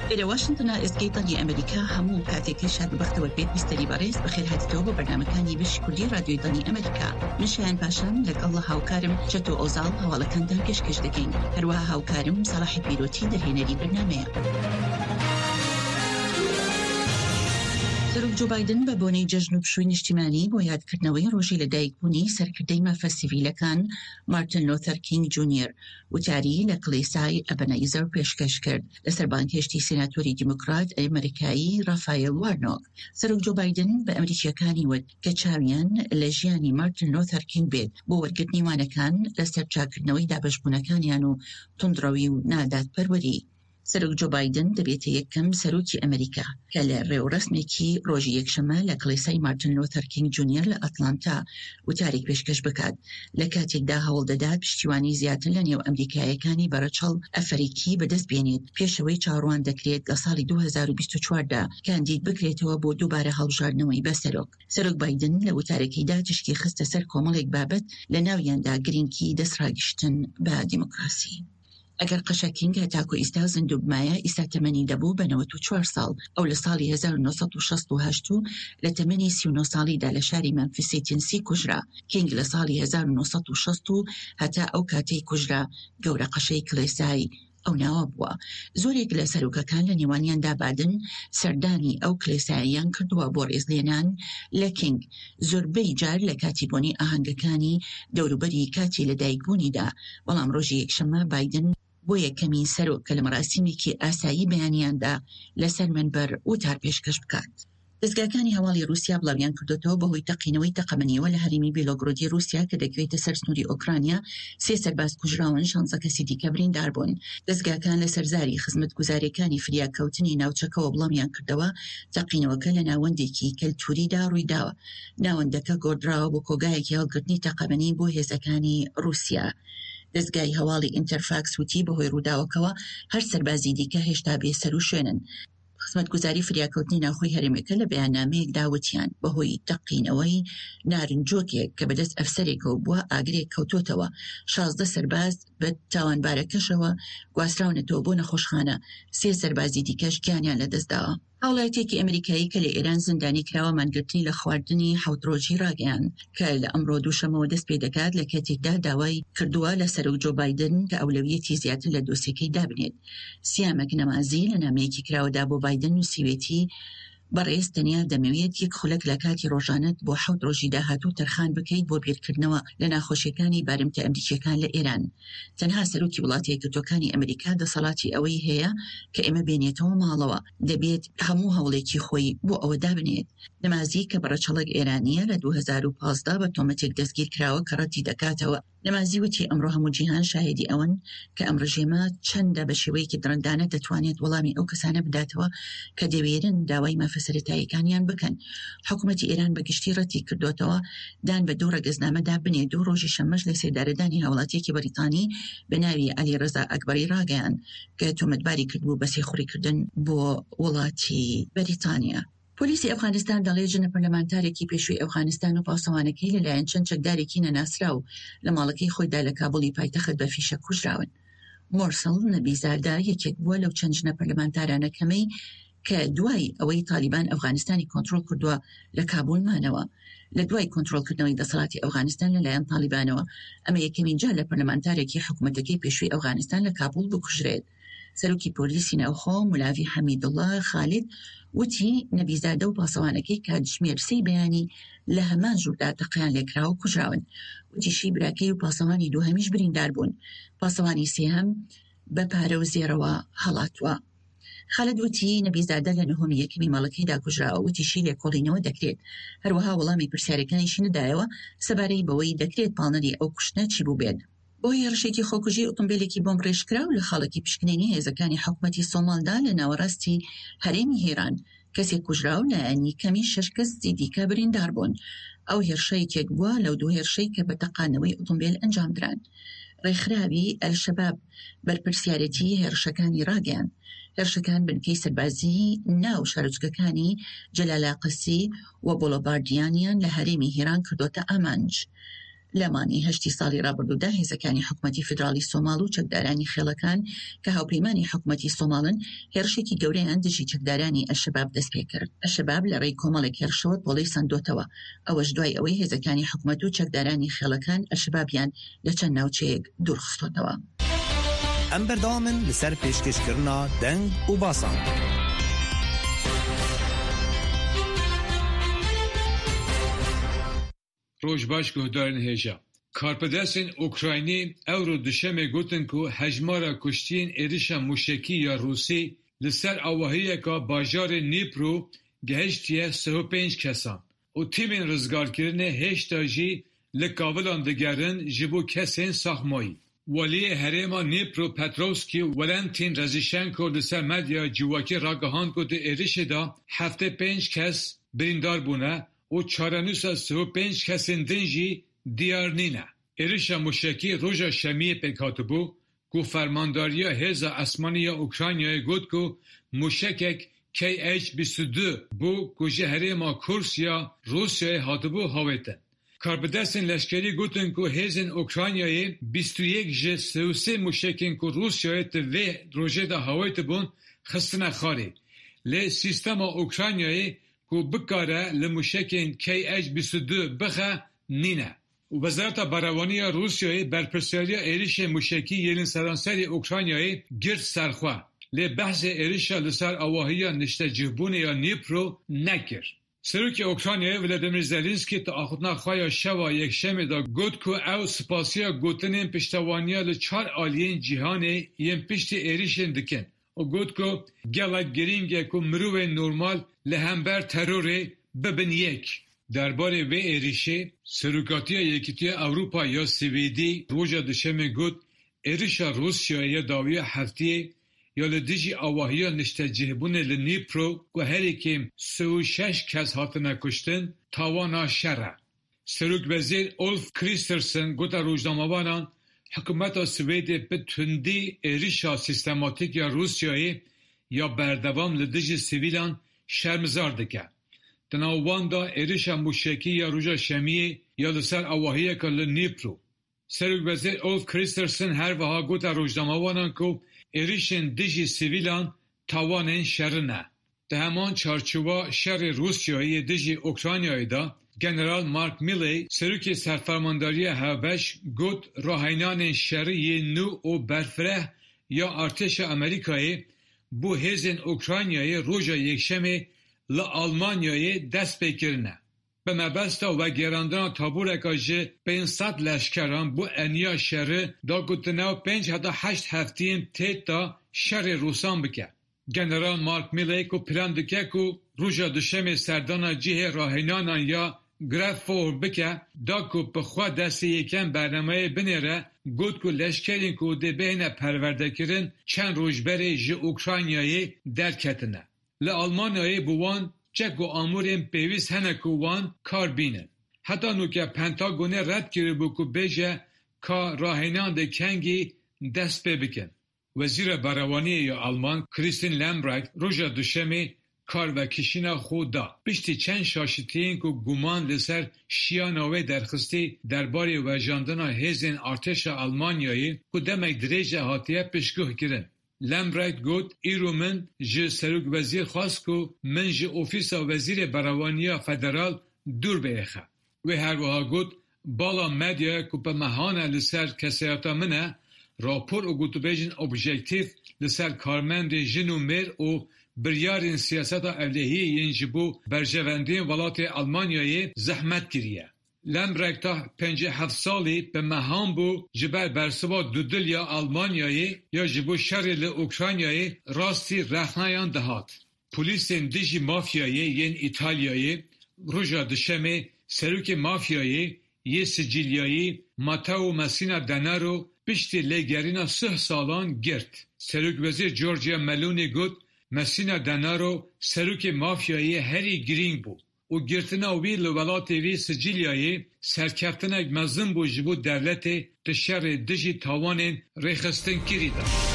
إلى واشنطن إسقيطني أمريكا همو كاتيكي شاد بختوى البيت بستري باريس بخير هاتتو ببرنامجاني بش كردي راديو داني أمريكا مشان باشان لك الله هاوكارم شتو أوزال هوالا كندر كشكش دكين هروها هاوكارم صلاحي بيروتي دهينري برنامج سەرۆک جو بایدن بە بۆنەی جەژن و پشووی نیشتیمانی بۆ یادکردنەوەی ڕۆژی لەدایکبوونی سەرکردەی مافە سیڤیلەکان مارتن لۆتەر کینگ جونیۆر وتاری لە کڵێسای ئەبەنەیزەر پێشکەش کرد لەسەر بانکێشتی سێناتۆری دیموکرات ئەمریکایی ڕافایل وارنۆک. سەرۆک جو بایدن بە ئەمریکیەکانی وت کە چاویان لە ژیانی مارتن لۆتەر کینگ بێت بۆ وەرگرتنی وانەکان لەسەر چاکردنەوەی دابەشبوونەکانیان و توندڕەوی و نادادپەروەری. سەرۆک جو بایدن دەبێتە یەکەم سەرۆکی ئەمریکا کە لە ڕێوەڕەسمێکی ڕۆژی یەکشەمە لە کڵێسای مارتن لۆتەر کینگ جونیۆر لە ئەتلانتا وتارێک پێشکەش بکات لە کاتێکدا هەوڵ دەدات پشتیوانی زیاتر لە نێو ئەمریکایەکانی بەرەچەڵ ئەفریقی بەدەست بێنێت پێشەوەی چاڕوان دەکرێت لە ساڵی 2024دا کاندید بکرێتەوە بۆ دووبارە هەڵبژاردنەوەی بەسەرۆک. سەرۆک بایدن لە وتارێکیدا تشکی خستە سەر کۆمەڵێک بابەت لە ناویاندا گرنگی دەسڕاگشتن بە دیموکراسی. ئەگەر قەشە کینگ هەتاکو ئیستا زیندوو بمایە ئیستا تەمەنی دەبوو بە 94 ساڵ ئەو لە ساڵی 1968 لە تەمەنی 39 ساڵیدا لە شاری مەمفیسی تینسی کوژرا. کینگ لە ساڵی 1960 هەتا ئەو کاتەی کوژرا گەورە قەشەی کڵێسای ئەو ناوە بووە. زۆرێک لە سەرۆکەکان لە نێوانیاندا بادن سەردانی ئەو کڵێساییان کردووە بۆ ڕێزلێنان لە کینگ زۆربەی جار لە کاتی بۆنی ئاهەنگەکانی دەوروبەری کاتی لەدایکبوونیدا. بەڵام ڕۆژی یەکشەمە بایدن بۆ یەکەمین سەرۆک کە لە مەراسیمێکی ئاسایی بەیانیاندا لەسەر منبەر وتار پێشکەش بکات. دەستگاکانی هەواڵی رووسیا بڵاویان کردوتەوە بەهۆی تەقینەوەی تەقەمەنیەوە لە هەرێمی بیلۆگرۆدی رووسیا کە دەگوێتە سەر سنووری ئۆکرانیا 3 سەرباز کوژراون 16 کەسی دیکە بریندار بوون. دەستگاکان لە سەرزاری خزمەتگوزاریەکانی فریاکەوتنی ناوچەکەەوە بڵامیان کردەوە تەقینەوەکە لە ناوەندێکی کەلتوریدا ڕوویداوە. ناوەندەکە گۆڕدراوە بۆ کۆگایەکی هەڵگرتنی تەقەمەنی بۆ هێزەکانی رووسیا. دەستگای هەواڵی ئینتەرفاکس وتی بەهۆی ڕووداوەکەوە هەر سەربازی دیکە هێشتا بێسەر و شوێنن. خزمەتگوزاری فریاکەوتنی ناوخۆی هەرێمەکە لە بەیاننامەیەک داوتیان بەهۆی تەقینەوەی نارنجۆکێک کە بەدەست ئەفسەرێکەوە بووە ئاگرێک کەوتۆتەوە 16 سەرباز بە تاوانبارەکەشەوە گواستراونەتەوە بۆ نەخۆشخانە 3 سەربازی دیکەش گیانیان لەدەستداوە. هاوڵاتێکی ئەمریکایی کە لە ئێران زیندانی کراوە مانگرتنی لە خواردنی حوتڕۆژی ڕاگەیان کە لە ئەمڕۆ دووشەمەوە دەست پێ دەکات لە کاتێکدا داوای کردووە لە سەرۆک جو بایدن کە ئەولەویەتی زیاتر لە دۆسیەکەی دابنێت. سیامێک نەمازی لە نامەیەکی کراوەدا بۆ بایدن نووسیوێتی بەڕێز تەنیا دەمەوێت یەک خولەک لە کاتی ڕۆژانەت بۆ 7 ڕۆژی داهاتوو تەرخان بکەیت بۆ بیرکردنەوە لە ناخۆشیەکانی بارمتە ئەمریکیەکان لە ئێران. تەنها سەرۆکی وڵاتی یەکگرتووەکانی ئەمریکا دەسەڵاتی ئەوەی هەیە کە ئێمە بێنێتەوە ماڵەوە دەبێت هەموو هەوڵێکی خۆی بۆ ئەوە دابنێت. نەمازی کە بەڕەچەڵک ئێرانیە لە 2015 بە تۆمەتێک دەستگیر کراوە کە ڕەتی دەکاتەوە. نەمازی وتی ئەمڕۆ هەموو جیهان شاهدی ئەوەن کە ئەم ڕژێمە چەندە بە شێوەیەکی درەندانە دەتوانێت وەڵامی ئەو کەسانە بداتەوە کە دەوێرن داوای مافەسەرەتاییەکانیان بکەن. حکوومەتی ئێران بەگشتی ڕەتی کردوتەوە دان بە 2 ڕەگەزنامەدا بنێ 2 ڕۆژی شەمەش لە سێدارەدانی هاوڵاتیەکی بەریتانی بە ناوی عەلی ڕەزا ئەکبەری ڕاگەیان کە تۆمەتباری کردبوو بە سێخوڕیکردن بۆ وڵاتی بەریتانیا. پۆلیسی ئەفغانستان دەڵێت ژنە پەرلەمانتارێکی پێشووی ئەفغانستان و پاسەوانەکەی لەلایەن چەند چەکدارێکی نەناسرا و لە ماڵەکەی خۆیدا لە کابوڵی پایتەخت بە فیشە کوژراون. مۆرسڵ نەبیزادا یەکێک بووە لەو چەند ژنە پەرلەمانتارانەکەمەی کە دوای ئەوەی تالیبان ئەفغانستانی کۆنتڕۆل کردووە لە کابوڵ مانەوە. لە دوای کۆنتڕۆلکردنەوەی دەسەڵاتی ئەفغانستان لەلایەن تالیبانەوە ئەمە یەکەمین جار لە پەرلەمانتارێکی حکوومەتەکەی پێشووی ئەفغانستان لە کابوڵ بکوژرێت. سەرۆکی پۆلیسی ناوخۆ مولاوی حەمیدوڵڵا خالید وتی نەبیزادە و پاسەوانەکەی کاتژمێر 3 بەیانی لە هەمان ژووردا تەقیان لێکراوە و کوژراون. وتیشی براکەی و پاسەوانی دووهەمیش بریندار بوون. پاسەوانی سێهەم بە پارە و زێرەوە هەڵاتوە. خالد وتی نەبیزادە لە نهۆمی یەکەمی ماڵەکەیدا کوژراوە. وتیشی لێکۆڵینەوە دەکرێت. هەروەها وەڵامی پرسیارەکانیشی نەدایەوە سەبارەی بەوەی دەکرێت پاڵنەری ئەو کوشتنە چی بوو بێت. بۆ هێرشێکی خۆکوژی ئۆتۆمبیلێکی بۆم ڕێژکرا و لە خاڵێکی پشکنینی هێزەکانی حکوومەتی سۆمالدا لە ناوەڕاستی هەرێمی هێران کەسێک کوژرا و لایەنی کەمی 6 کەسی دیکە بریندار بوون. ئەو هێرشەیەکێک بووە لەو 2 هێرشەی کە بە تەقانەوەی ئۆتۆمبیل ئەنجامدران. ڕێکخراوی ئەلشەباب بەرپرسیارەتی هێرشەکانی ڕاگەیان. هێرشەکان بنکەی سەربازی ناو شارۆچکەکانی جەلالاقەسی و بۆڵۆباردیانیان لە هەرێمی هێران کردوتە ئامانج. لەمانی هەشتی ساڵی ڕابردوودا هێزەکانی حکوومەتی فدرالی سۆماڵ و چەکدارانی خێڵەکان کە هاوپەیمانی حکوومەتی سۆماڵن هێرشێکی گەورەیان دژی چەکدارانی ئەشەباب دەست پێ کرد. ئەشەباب لە ڕێی کۆمەڵێک هێرشەوە پۆڵەی سندۆتەوە، ئەوەش دوای ئەوەی هێزەکانی حکوومەت و چەکدارانی خێڵەکان ئەشەبابیان لە چەند ناوچەیەک دوورخستۆتەوە. ئەم بەردەوامن لەسەر پێشکەشکردنا دەنگ و باسان. روجباش گهدارن هێژە. کارپدەستên ئوکراینی ئەو ڕۆ دوشەمê gotin ku hejmara kuştiyên êrişa mûşekî ya Rûsî li ser awahiyeka bajarê Dnîpro gihiştiye 35 kesan û tîmên rizgarkirinê hêşta jî li kavilan digerin ji bo kesên saxmayî. Waliyê herêma Dnîpro Petrovskî Valentin Rezişenko li ser medya civakî ragihand ku di êrişê da 75 kes birîndar bûne û çarenûsa 35 kesên din jî diyar nîne. Êrişa mûşekî roja şemiyê pêk hatibû ku fermandariya Hêza Esmanî ya Ukraynayê got ku mûşekek KH-22 bû ku ji herêma Kurs ya Rûsyayê hatibû hawêtin. Karbidestên leşkerî gotin ku hêzên Ukraynayê 21 ji 33 mûşekên ku Rûsyayê di vê rojê de hawêtibûn xistine xarê. Lê sîstema Ukraynayê ku bikare li mûşekên KH-22 bixe nîne. Wezareta Barevanî ya Rûsyayê berpirsariya êrişê mûşekî yên seranserê Ukraynayê girt serxwe. Lê behsê êrişa li ser awahiya niştecihbûnê ya Dnîpro nekir. Serokê Ukraynayê Volodymyr Zelenskî ti axutina xwe ya şeva yekşemê da got ku ew spasiya gotinên piştevaniya li 4 aliyên cîhanê yên piştî êrişên dikin. O got ku gelek girîng e ku mirovên normal li hember terorê bibin yek. Derbarê vê êrişê Serokatiya Yekîtiya Ewropa ya Swêdî roja duşemê got êrişa Rûsyayê ya dawiya heftiyê ya li dijî awahiya niştecihbûnê li Dnîpro ku herêkê 36 kes hatine kuştin tawana şer e. Serokvezîr Ulf Kristersson gota rojnamavanan hikûmeta Swêdê bi tundî êrişa sîstematîk ya Rûsyayê ya berdewam li dijî sivîlan şermizar dike. Di nav wan da êrişa mûşekî ya roja şemiyê ya li ser awahiyeka li Dnîpro. Serokvezîr Ulf Kristersson her wiha gota rojnamawanan ku êrişên dijî sivîlan tawanên şerî ne. Di heman çarçûva şerê Rûsyayê dijî Ukraynayê da General Mark Milley, serokê serfermandariya H5 got rahênanên şerî yên nû û berfireh ya artêşa Amerîkayê bû hêzên Ukraynayê roja yekşemê li Almanyayê dest pêkirine. Bi mebesta vegerandina taboreka ji 500 leşkeran bû eniya şerî da ku di nav 5 heta 8 heftiyên têt da şerê Rûsan bike. General Mark Milley ku plan dike ku roja duşemê serdana cihê rahênanan ya Grevfor bike da ku bi xwe destê yekem bernameyê binêre got ku leşkerên ku dibêhne perwerdekirin çend rojberê ji Ukraynayê derketine. Li Almanyayê bi wan çek û amûrên pêwîst hene ku wan kar bînin. Heta nûke Pentagonê red kiribû ku bêje ka rahênan de kengî dest pê bikin. Wezîra Barevaniyê ya Alman Christine Lambrecht roja duşemê karvekişîna xwe da. Piştî çend şaşîtiyên ku guman li ser şiyana wê derxistî derbarê vejandina hêzên artêşa Almanyayê ku demek dirêje hatiye piştguh kirin. Lambrecht got îro min ji serokvezîr xwast ku min ji ofîsa Wezîrê Berevaniya Federal dûr biêxe. Wê her wiha got bala medyaya ku pe mehane li ser keseyata min e rapor û gotûbêjin objektif li ser karmendê jin û mêr û biryarên siyaseta evlehiyê yên ji bo berjevendiyên welatê Almanyayê zehmet kiriye. Lambrecht ta 57 salî bi mehan bû ji ber bersiva dudil ya Almanyayê ya ji bo şerê li Ukraynayê rastî rexnayan dihat. Polîsên dijî mafyayê yên İtalyayê roja duşemê serokê mafyayê yê Sicilyayê Matteo Messina Denaro piştî lêgerîna 6 salan girt. Serokvezîr Giorgia Meloni got Messina Denaro serokê mafyayê herî girîng bû û girtina wî li welatê wî Sicilyayê serkeftinek mezin bû ji bo devletê di şerê dijî tawanên rêxistin kirî da.